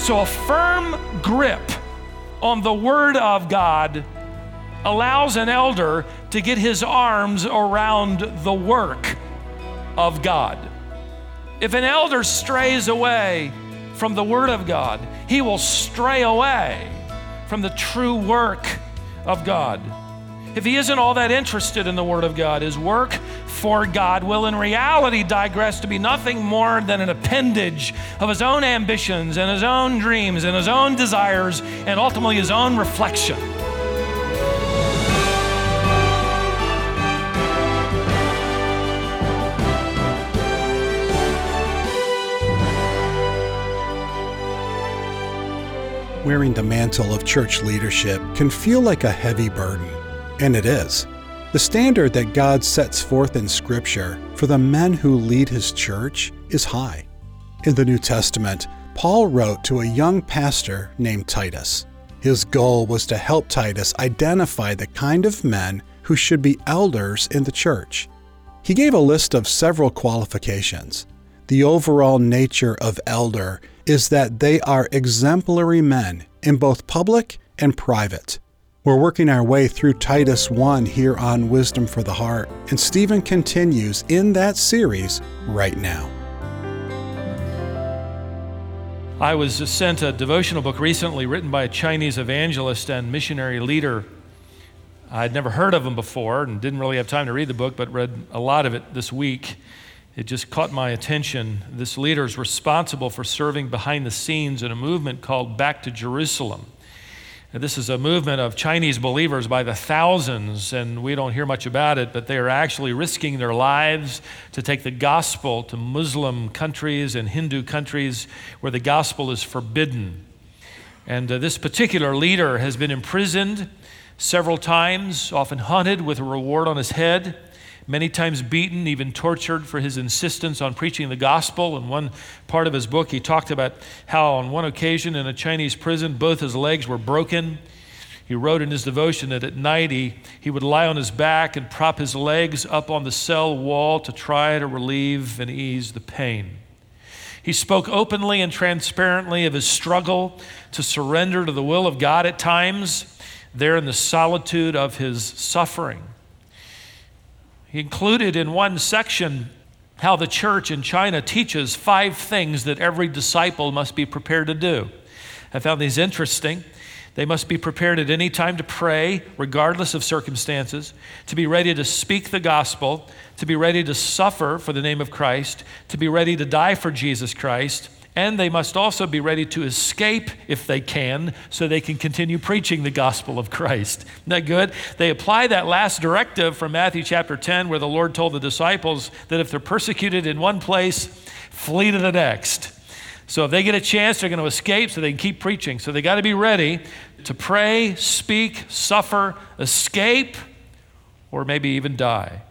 So a firm grip on the Word of God allows an elder to get his arms around the work of God. If an elder strays away from the Word of God, he will stray away from the true work of God. If he isn't all that interested in the Word of God, his work for God will in reality digress to be nothing more than an appendage of his own ambitions and his own dreams and his own desires and ultimately his own reflection. Wearing the mantle of church leadership can feel like a heavy burden, and it is. The standard that God sets forth in Scripture for the men who lead His church is high. In the New Testament, Paul wrote to a young pastor named Titus. His goal was to help Titus identify the kind of men who should be elders in the church. He gave a list of several qualifications. The overall nature of elder is that they are exemplary men in both public and private. We're working our way through Titus 1 here on Wisdom for the Heart, and Stephen continues in that series right now. I was sent a devotional book recently written by a Chinese evangelist and missionary leader. I'd never heard of him before and didn't really have time to read the book, but read a lot of it this week. It just caught my attention. This leader is responsible for serving behind the scenes in a movement called Back to Jerusalem. And this is a movement of Chinese believers by the thousands, and we don't hear much about it, but they are actually risking their lives to take the gospel to Muslim countries and Hindu countries where the gospel is forbidden. And this particular leader has been imprisoned several times, often hunted with a reward on his head, many times beaten, even tortured for his insistence on preaching the gospel. In one part of his book, he talked about how on one occasion in a Chinese prison, both his legs were broken. He wrote in his devotion that at night he would lie on his back and prop his legs up on the cell wall to try to relieve and ease the pain. He spoke openly and transparently of his struggle to surrender to the will of God at times, there in the solitude of his suffering. He included in one section how the church in China teaches 5 things that every disciple must be prepared to do. I found these interesting. They must be prepared at any time to pray, regardless of circumstances, to be ready to speak the gospel, to be ready to suffer for the name of Christ, to be ready to die for Jesus Christ, and they must also be ready to escape if they can, so they can continue preaching the gospel of Christ. Isn't that good? They apply that last directive from Matthew chapter 10, where the Lord told the disciples that if they're persecuted in one place, flee to the next. So if they get a chance, they're going to escape so they can keep preaching. So they got to be ready to pray, speak, suffer, escape, or maybe even die.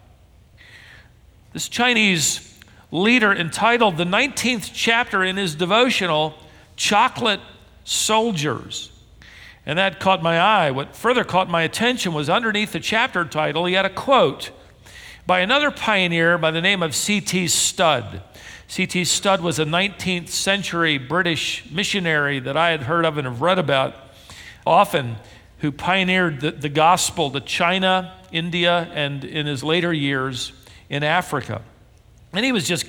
This Chinese leader entitled the 19th chapter in his devotional, Chocolate Soldiers. And that caught my eye. What further caught my attention was underneath the chapter title, he had a quote by another pioneer by the name of C.T. Studd. C.T. Studd was a 19th century British missionary that I had heard of and have read about often, who pioneered the gospel to China, India, and in his later years in Africa. And he was just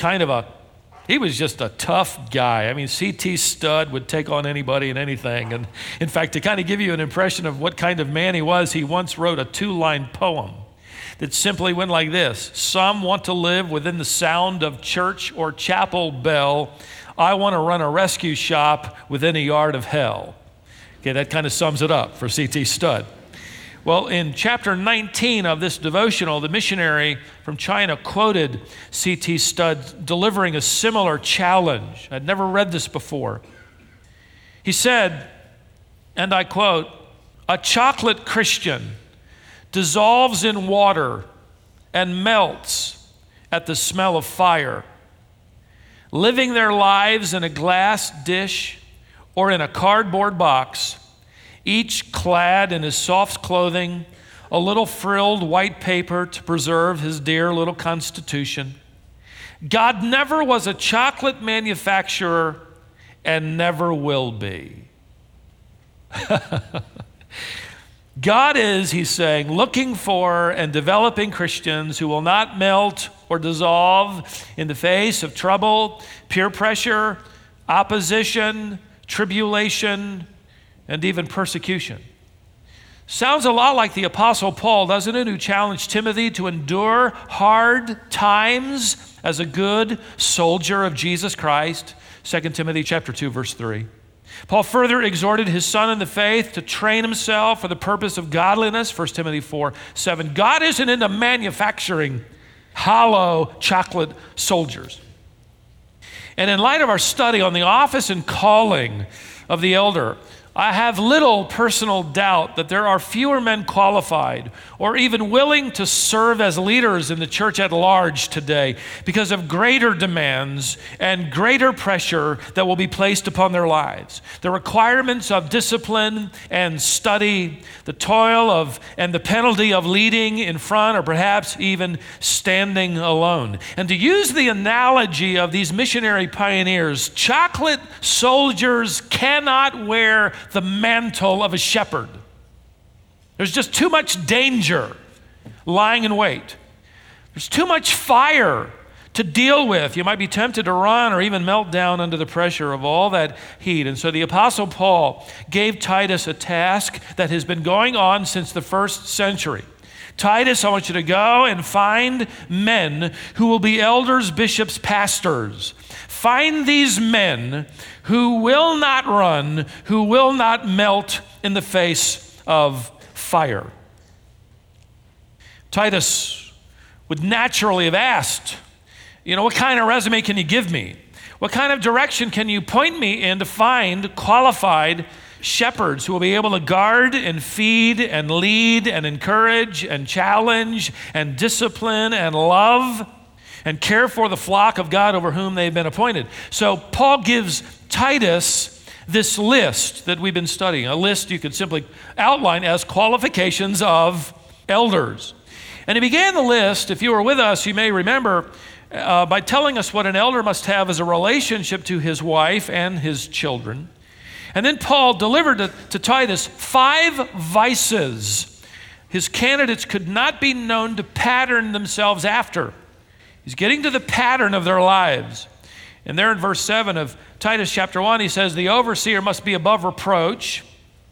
a tough guy. I mean, C.T. Studd would take on anybody and anything. And in fact, to kind of give you an impression of what kind of man he was, he once wrote a 2-line poem that simply went like this: some want to live within the sound of church or chapel bell. I want to run a rescue shop within a yard of hell. Okay, that kind of sums it up for C.T. Studd. Well, in chapter 19 of this devotional, the missionary from China quoted C.T. Studd delivering a similar challenge. I'd never read this before. He said, and I quote, "A chocolate Christian dissolves in water and melts at the smell of fire, living their lives in a glass dish or in a cardboard box, each clad in his soft clothing, a little frilled white paper to preserve his dear little constitution. God never was a chocolate manufacturer and never will be. God is, he's saying, looking for and developing Christians who will not melt or dissolve in the face of trouble, peer pressure, opposition, tribulation, and even persecution. Sounds a lot like the Apostle Paul, doesn't it, who challenged Timothy to endure hard times as a good soldier of Jesus Christ, 2 Timothy chapter 2, verse 3. Paul further exhorted his son in the faith to train himself for the purpose of godliness, 1 Timothy 4, 7. God isn't into manufacturing hollow chocolate soldiers. And in light of our study on the office and calling of the elder, I have little personal doubt that there are fewer men qualified or even willing to serve as leaders in the church at large today because of greater demands and greater pressure that will be placed upon their lives. The requirements of discipline and study, the toil of and the penalty of leading in front or perhaps even standing alone. And to use the analogy of these missionary pioneers, chocolate soldiers cannot wear the mantle of a shepherd. There's just too much danger lying in wait. There's too much fire to deal with. You might be tempted to run or even melt down under the pressure of all that heat. And so the Apostle Paul gave Titus a task that has been going on since the first century. Titus, I want you to go and find men who will be elders, bishops, pastors. Find these men who will not run, who will not melt in the face of fire. Titus would naturally have asked, what kind of resume can you give me? What kind of direction can you point me in to find qualified shepherds who will be able to guard and feed and lead and encourage and challenge and discipline and love and care for the flock of God over whom they've been appointed? So Paul gives Titus this list that we've been studying, a list you could simply outline as qualifications of elders. And he began the list, if you were with us, you may remember, by telling us what an elder must have as a relationship to his wife and his children. And then Paul delivered to Titus 5 vices his candidates could not be known to pattern themselves after. He's getting to the pattern of their lives. And there in verse 7 of Titus chapter 1, he says, the overseer must be above reproach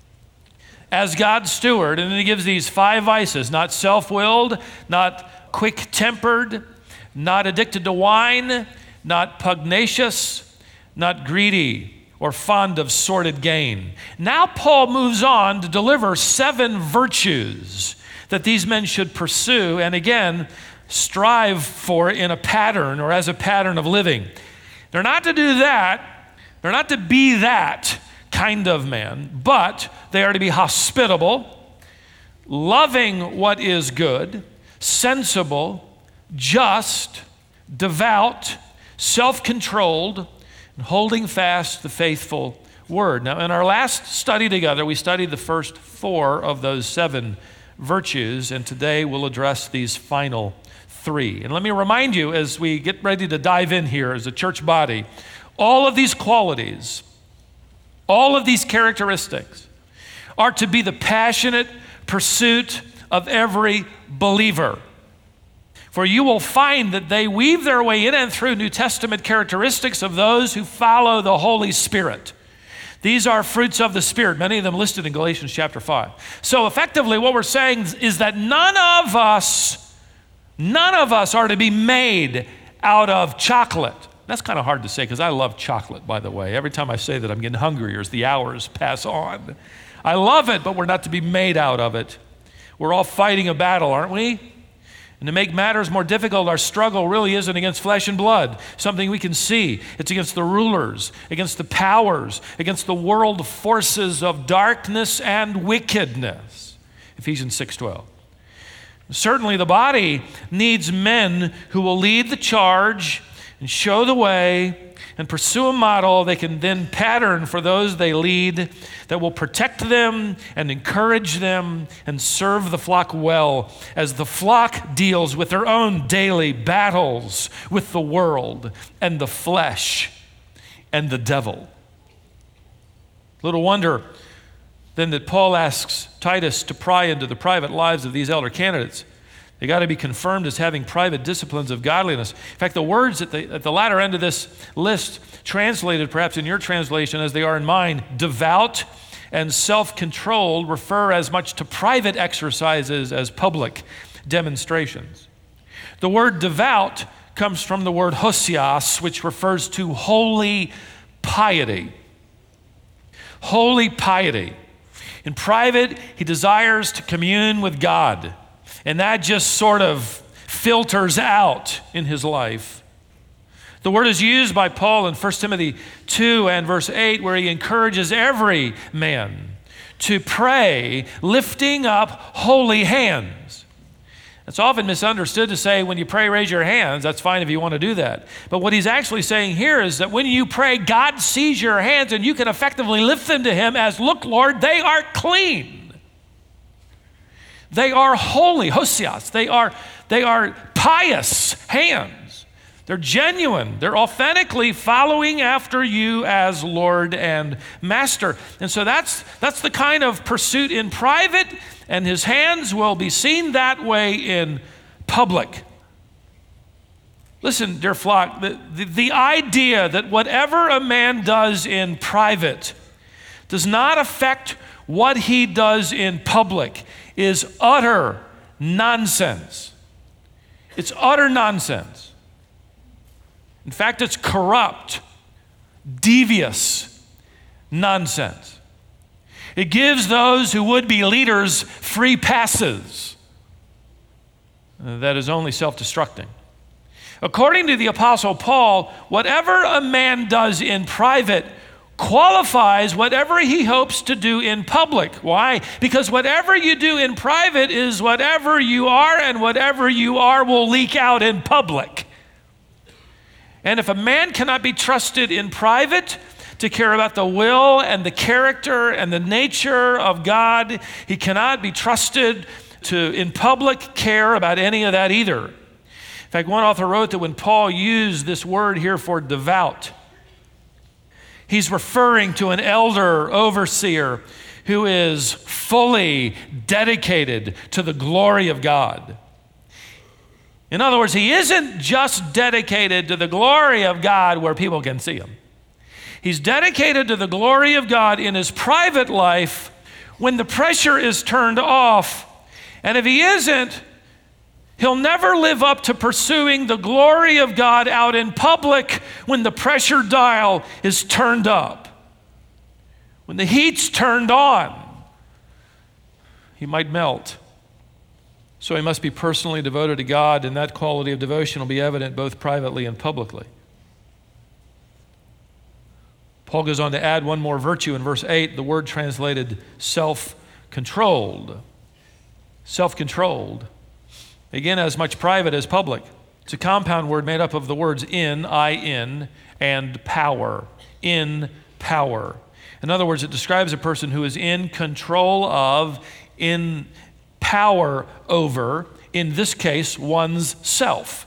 as God's steward. And then he gives these 5 vices: not self-willed, not quick-tempered, not addicted to wine, not pugnacious, not greedy, or fond of sordid gain. Now Paul moves on to deliver 7 virtues that these men should pursue and again strive for in a pattern or as a pattern of living. They're not to do that. They're not to be that kind of man, but they are to be hospitable, loving what is good, sensible, just, devout, self-controlled, and holding fast the faithful word. Now, in our last study together, we studied the first 4 of those 7 virtues, and today we'll address these final 3. And let me remind you, as we get ready to dive in here as a church body, all of these qualities, all of these characteristics are to be the passionate pursuit of every believer. For you will find that they weave their way in and through New Testament characteristics of those who follow the Holy Spirit. These are fruits of the Spirit, many of them listed in Galatians chapter 5. So effectively what we're saying is that none of us are to be made out of chocolate. That's kind of hard to say because I love chocolate, by the way. Every time I say that, I'm getting hungrier as the hours pass on. I love it, but we're not to be made out of it. We're all fighting a battle, aren't we? And to make matters more difficult, our struggle really isn't against flesh and blood, something we can see. It's against the rulers, against the powers, against the world forces of darkness and wickedness. Ephesians 6:12. Certainly the body needs men who will lead the charge and show the way and pursue a model they can then pattern for those they lead that will protect them and encourage them and serve the flock well as the flock deals with their own daily battles with the world and the flesh and the devil. Little wonder then that Paul asks Titus to pry into the private lives of these elder candidates. They got to be confirmed as having private disciplines of godliness. In fact, the words at the latter end of this list, translated perhaps in your translation as they are in mine, devout and self-controlled, refer as much to private exercises as public demonstrations. The word devout comes from the word hosios, which refers to holy piety. Holy piety. In private, he desires to commune with God, and that just sort of filters out in his life. The word is used by Paul in 1 Timothy 2 and verse 8, where he encourages every man to pray, lifting up holy hands. It's often misunderstood to say when you pray, raise your hands. That's fine if you want to do that. But what he's actually saying here is that when you pray, God sees your hands and you can effectively lift them to him as, look, Lord, they are clean. They are holy, hosios. They are pious hands. They're genuine. They're authentically following after you as Lord and Master. And so that's the kind of pursuit in private, and his hands will be seen that way in public. Listen, dear flock, the idea that whatever a man does in private does not affect what he does in public is utter nonsense. It's utter nonsense. In fact, it's corrupt, devious nonsense. It gives those who would be leaders free passes. That is only self-destructing. According to the Apostle Paul, whatever a man does in private qualifies whatever he hopes to do in public. Why? Because whatever you do in private is whatever you are, and whatever you are will leak out in public. And if a man cannot be trusted in private to care about the will and the character and the nature of God, he cannot be trusted to, in public, care about any of that either. In fact, one author wrote that when Paul used this word here for devout, he's referring to an elder overseer who is fully dedicated to the glory of God. In other words, he isn't just dedicated to the glory of God where people can see him. He's dedicated to the glory of God in his private life when the pressure is turned off. And if he isn't, he'll never live up to pursuing the glory of God out in public when the pressure dial is turned up. When the heat's turned on, he might melt. So he must be personally devoted to God, and that quality of devotion will be evident both privately and publicly. Paul goes on to add one more virtue in verse 8, the word translated self-controlled. Self-controlled. Again, as much private as public. It's a compound word made up of the words in, I-in, and power. In power. In other words, it describes a person who is in control of, in power over, in this case, one's self.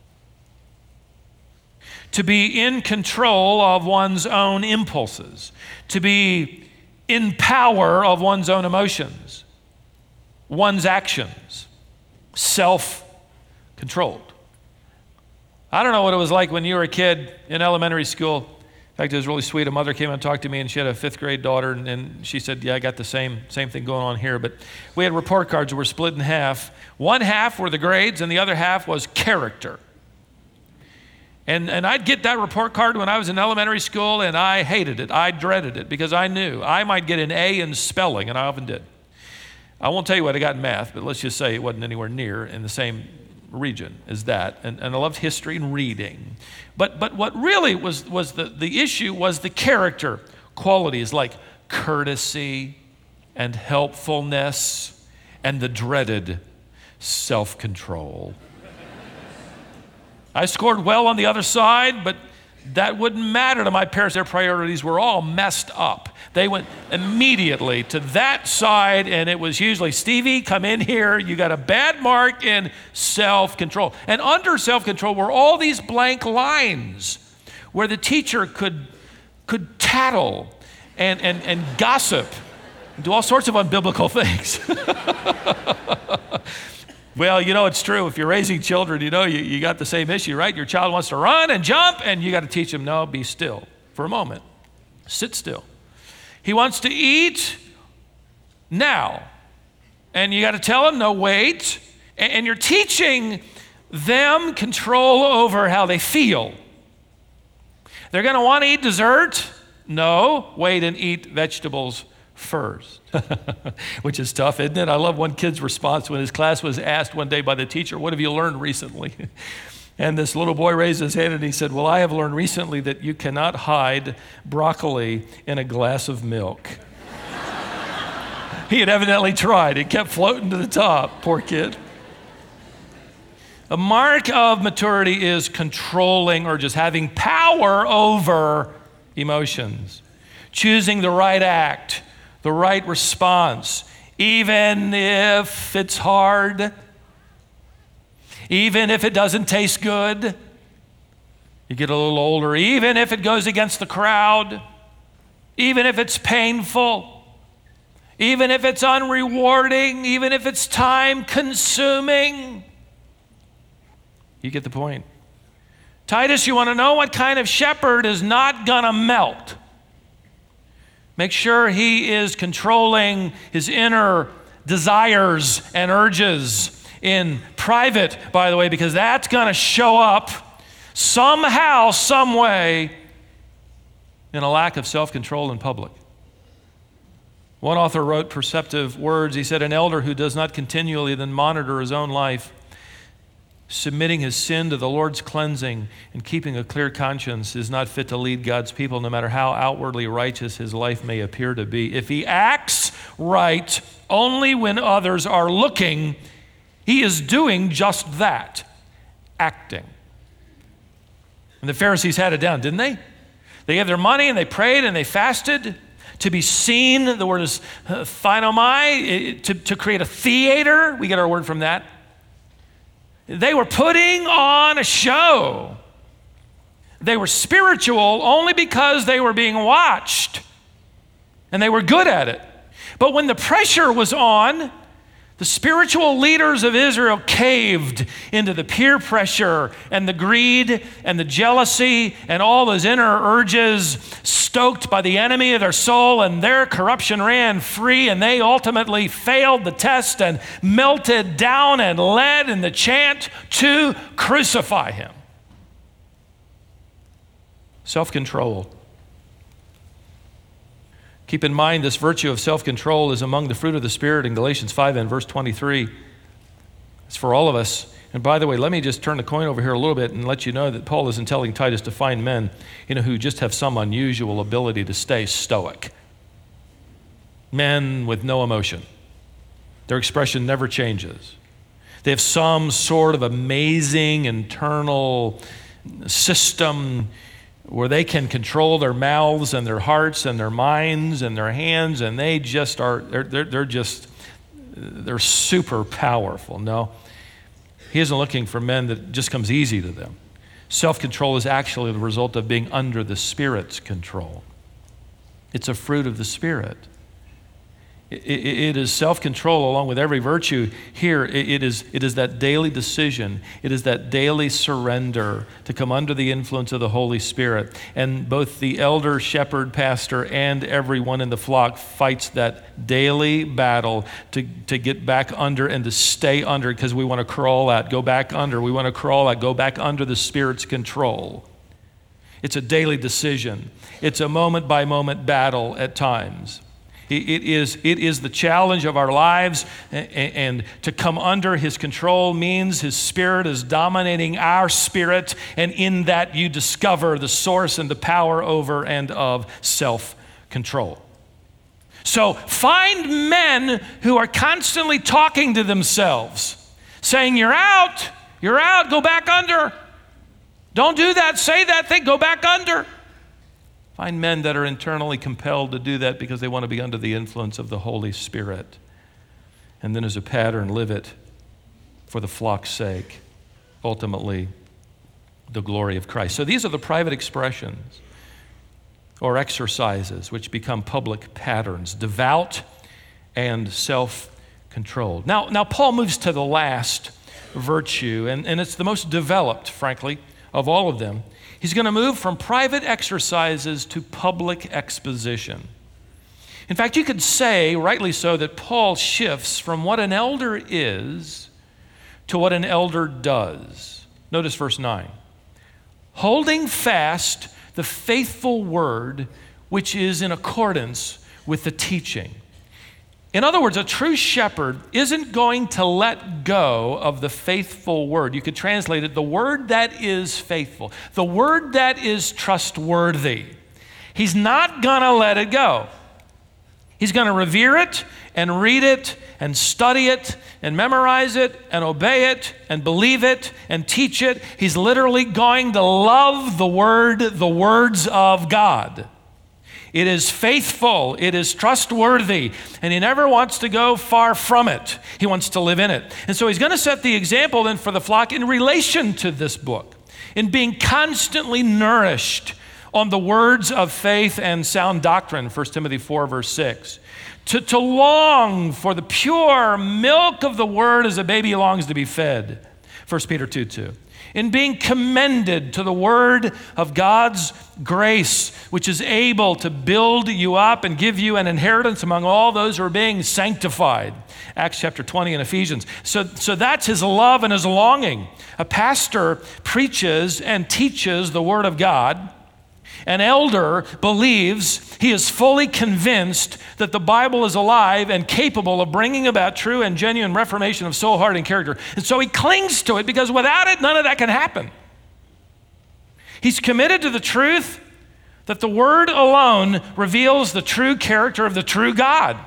To be in control of one's own impulses. To be in power of one's own emotions. One's actions. Self-controlled. I don't know what it was like when you were a kid in elementary school. In fact, it was really sweet. A mother came and talked to me, and she had a 5th grade daughter, and she said, yeah, I got the same thing going on here. But we had report cards that were split in half. One half were the grades, and the other half was character. And I'd get that report card when I was in elementary school, and I hated it. I dreaded it because I knew I might get an A in spelling, and I often did. I won't tell you what I got in math, but let's just say it wasn't anywhere near in the same region as that. And I loved history and reading. But what really was the issue was the character qualities like courtesy and helpfulness and the dreaded self-control. I scored well on the other side, but that wouldn't matter to my parents. Their priorities were all messed up. They went immediately to that side, and it was usually, Stevie, come in here. You got a bad mark in self-control. And under self-control were all these blank lines where the teacher could tattle and gossip, and do all sorts of unbiblical things. Well, it's true. If you're raising children, you got the same issue, right? Your child wants to run and jump, and you got to teach them, no, be still for a moment. Sit still. He wants to eat now. And you got to tell him, no, wait. And you're teaching them control over how they feel. They're going to want to eat dessert. No, wait and eat vegetables first. Which is tough, isn't it? I love one kid's response when his class was asked one day by the teacher, what have you learned recently? And this little boy raised his hand and he said, well, I have learned recently that you cannot hide broccoli in a glass of milk. He had evidently tried. It kept floating to the top. Poor kid. A mark of maturity is controlling or just having power over emotions, choosing the right act, the right response, even if it's hard, even if it doesn't taste good. You get a little older, even if it goes against the crowd, even if it's painful, even if it's unrewarding, even if it's time-consuming. You get the point. Titus, you want to know what kind of shepherd is not going to melt? Make sure he is controlling his inner desires and urges in private, by the way, because that's going to show up somehow, some way, in a lack of self-control in public. One author wrote perceptive words. He said, an elder who does not continually then monitor his own life, submitting his sin to the Lord's cleansing and keeping a clear conscience, is not fit to lead God's people, no matter how outwardly righteous his life may appear to be. If he acts right only when others are looking, he is doing just that, acting. And the Pharisees had it down, didn't they? They gave their money and they prayed and they fasted to be seen. The word is phainomai, to create a theater. We get our word from that. They were putting on a show. They were spiritual only because they were being watched, and they were good at it. But when the pressure was on, the spiritual leaders of Israel caved into the peer pressure and the greed and the jealousy and all those inner urges stoked by the enemy of their soul, and their corruption ran free, and they ultimately failed the test and melted down and led in the chant to crucify him. Self-control. Keep in mind this virtue of self-control is among the fruit of the Spirit in Galatians 5 and verse 23. It's for all of us. And by the way, let me just turn the coin over here a little bit and let you know that Paul isn't telling Titus to find men, who just have some unusual ability to stay stoic. Men with no emotion. Their expression never changes. They have some sort of amazing internal system where they can control their mouths and their hearts and their minds and their hands, and they just are, they're super powerful. No, he isn't looking for men that just comes easy to them. Self-control is actually the result of being under the Spirit's control. It's a fruit of the Spirit. It is self-control along with every virtue. Here, it is that daily decision. It is that daily surrender to come under the influence of the Holy Spirit. And both the elder, shepherd, pastor, and everyone in the flock fights that daily battle to get back under and to stay under, because we want to crawl out, go back under. We want to crawl out, go back under the Spirit's control. It's a daily decision. It's a moment-by-moment battle at times. It is the challenge of our lives, and to come under his control means his Spirit is dominating our spirit, and in that you discover the source and the power over and of self-control. So find men who are constantly talking to themselves, saying, you're out, go back under. Don't do that, say that thing, go back under. Find men that are internally compelled to do that because they want to be under the influence of the Holy Spirit. And then as a pattern, live it for the flock's sake, ultimately the glory of Christ. So these are the private expressions. or exercises, which become public patterns, devout and self-controlled. Now Paul moves to the last virtue, and it's the most developed, frankly, of all of them. He's going to move from private exercises to public exposition. In fact, you could say, rightly so, that Paul shifts from what an elder is to what an elder does. Notice verse 9. Holding fast the faithful word which is in accordance with the teaching. In other words, a true shepherd isn't going to let go of the faithful word. You could translate it, the word that is faithful, the word that is trustworthy. He's not going to let it go. He's going to revere it and read it and study it and memorize it and obey it and believe it and teach it. He's literally going to love the word, the words of God. It is faithful, it is trustworthy, and he never wants to go far from it. He wants to live in it. And so he's going to set the example then for the flock in relation to this book, in being constantly nourished on the words of faith and sound doctrine, 1 Timothy 4, verse 6. To long for the pure milk of the word as a baby longs to be fed, 1 Peter 2:2. In being commended to the word of God's grace, which is able to build you up and give you an inheritance among all those who are being sanctified. Acts chapter 20 and Ephesians. So that's his love and his longing. A pastor preaches and teaches the word of God. An elder believes, he is fully convinced that the Bible is alive and capable of bringing about true and genuine reformation of soul, heart, and character. And so he clings to it because without it, none of that can happen. He's committed to the truth that the Word alone reveals the true character of the true God.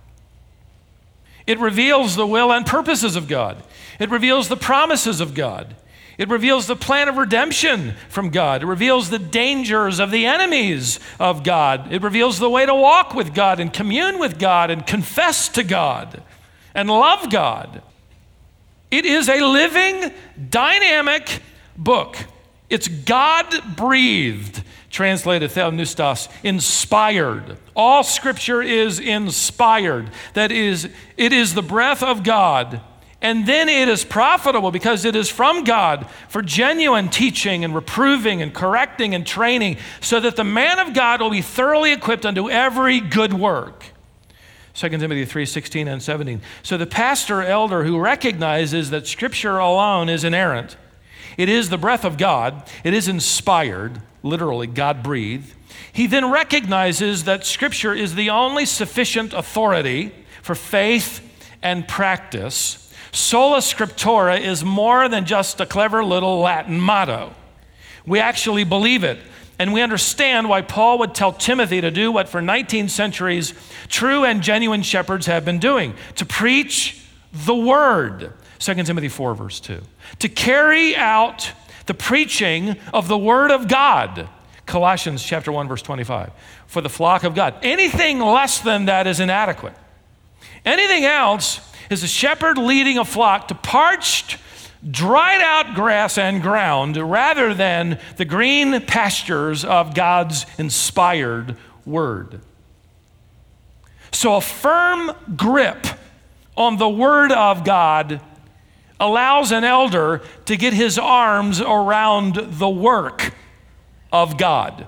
It reveals the will and purposes of God. It reveals the promises of God. It reveals the plan of redemption from God. It reveals the dangers of the enemies of God. It reveals the way to walk with God and commune with God and confess to God and love God. It is a living, dynamic book. It's God-breathed, translated theopneustos, inspired. All Scripture is inspired. That is, it is the breath of God. And then it is profitable because it is from God for genuine teaching and reproving and correcting and training so that the man of God will be thoroughly equipped unto every good work. 2 Timothy 3:16 and 17. So the pastor elder who recognizes that Scripture alone is inerrant, it is the breath of God, it is inspired, literally God-breathed. He then recognizes that Scripture is the only sufficient authority for faith and practice. Sola Scriptura is more than just a clever little Latin motto. We actually believe it, and we understand why Paul would tell Timothy to do what for 19 centuries true and genuine shepherds have been doing, to preach the word, 2 Timothy 4, verse 2, to carry out the preaching of the word of God, Colossians chapter 1, verse 25, for the flock of God. Anything less than that is inadequate. Anything else is a shepherd leading a flock to parched, dried out grass and ground rather than the green pastures of God's inspired word. So a firm grip on the word of God allows an elder to get his arms around the work of God.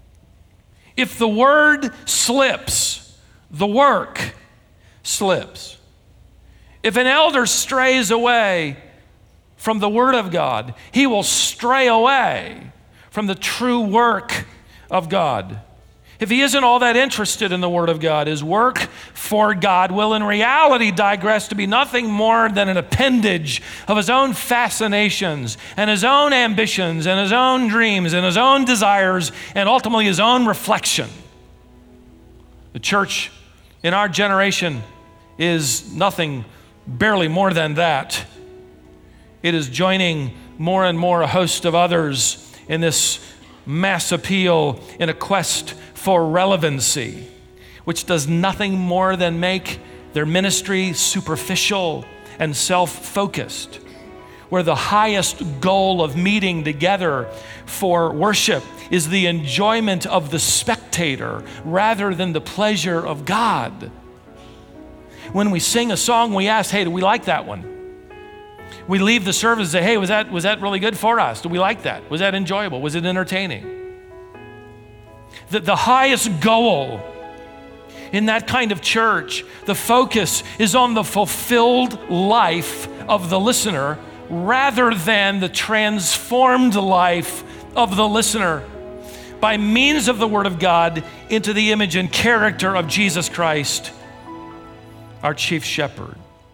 If the word slips, the work slips. If an elder strays away from the Word of God, he will stray away from the true work of God. If he isn't all that interested in the Word of God, his work for God will in reality digress to be nothing more than an appendage of his own fascinations and his own ambitions and his own dreams and his own desires and ultimately his own reflection. The church in our generation is nothing barely more than that. It is joining more and more a host of others in this mass appeal in a quest for relevancy, which does nothing more than make their ministry superficial and self-focused. where the highest goal of meeting together for worship is the enjoyment of the spectator rather than the pleasure of God. When we sing a song, we ask, hey, do we like that one? We leave the service and say, hey, was that really good for us? Do we like that? Was that enjoyable? Was it entertaining? The highest goal in that kind of church, the focus is on the fulfilled life of the listener rather than the transformed life of the listener by means of the Word of God into the image and character of Jesus Christ, our chief shepherd.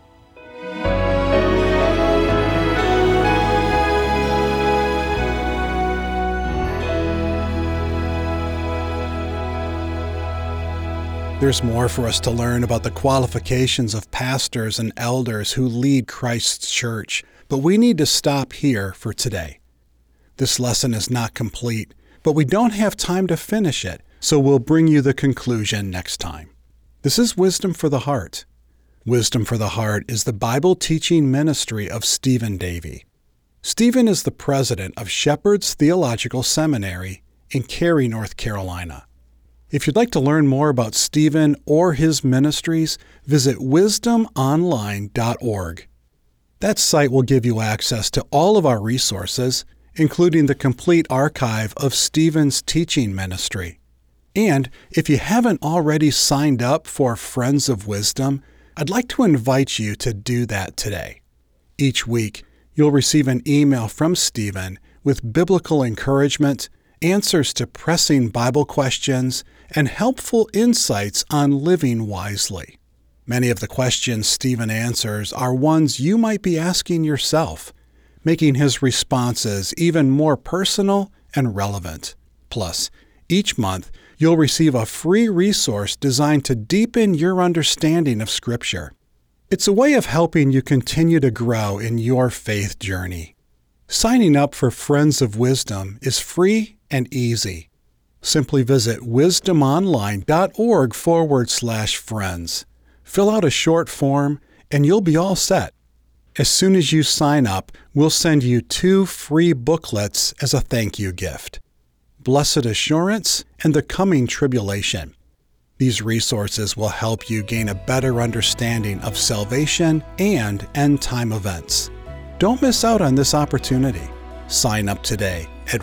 There's more for us to learn about the qualifications of pastors and elders who lead Christ's church, but we need to stop here for today. This lesson is not complete, but we don't have time to finish it, so we'll bring you the conclusion next time. This is Wisdom for the Heart. Wisdom for the Heart is the Bible teaching ministry of Stephen Davey. Stephen is the president of Shepherd's Theological Seminary in Cary, North Carolina. If you'd like to learn more about Stephen or his ministries, visit wisdomonline.org. That site will give you access to all of our resources, including the complete archive of Stephen's teaching ministry. And if you haven't already signed up for Friends of Wisdom, I'd like to invite you to do that today. Each week, you'll receive an email from Stephen with biblical encouragement, answers to pressing Bible questions, and helpful insights on living wisely. Many of the questions Stephen answers are ones you might be asking yourself, making his responses even more personal and relevant. Plus, each month, you'll receive a free resource designed to deepen your understanding of Scripture. It's a way of helping you continue to grow in your faith journey. Signing up for Friends of Wisdom is free and easy. Simply visit wisdomonline.org/friends. Fill out a short form, and you'll be all set. As soon as you sign up, we'll send you 2 free booklets as a thank you gift: Blessed Assurance and The Coming Tribulation. These resources will help you gain a better understanding of salvation and end-time events. Don't miss out on this opportunity. Sign up today at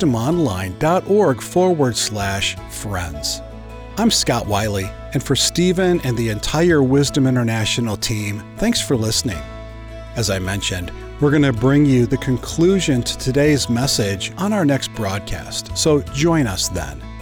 wisdomonline.org/friends. I'm Scott Wiley, and for Stephen and the entire Wisdom International team, thanks for listening. As I mentioned, we're going to bring you the conclusion to today's message on our next broadcast, so join us then.